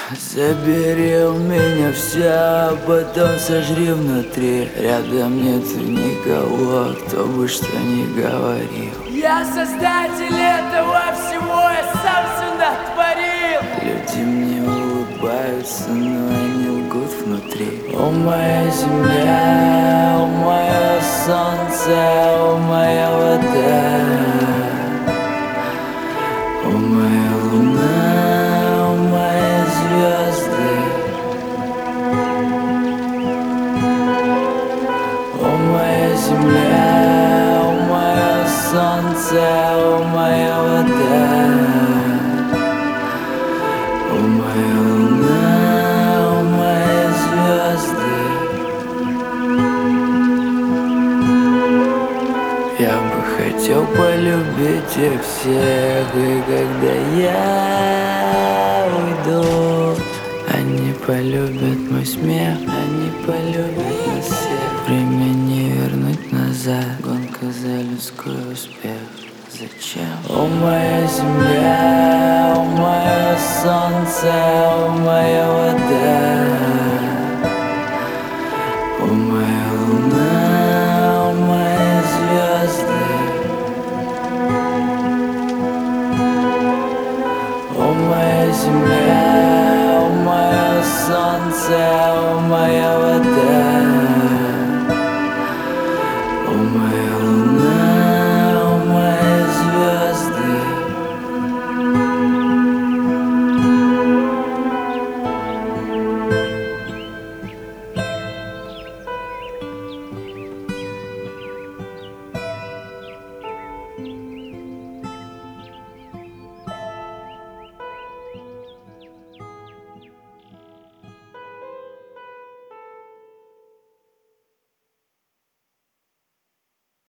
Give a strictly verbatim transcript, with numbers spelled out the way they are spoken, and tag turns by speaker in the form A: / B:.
A: Забери у меня все, а потом сожри внутри. Рядом нету никого, кто бы что ни говорил.
B: Я создатель этого всего, я сам все натворил.
A: Люди мне улыбаются, но они лгут внутри. О, моя земля, о, мое солнце, о, моя вода, о, моя луна, о, мои звезды, о, моя земля, о, мое солнце, о, моя вода, о, моя луна, о, мои звезды. Я бы хотел полюбить их всех, и когда я уйду, они полюбят мой смех, они полюбят нас всех. Время не вернуть назад, гонка за людской успех. Зачем? О, моя земля, о, мое солнце, о, моя вода, о, моя луна, о, мои звезды, о, моя земля, о, мое солнце, о, моя вода,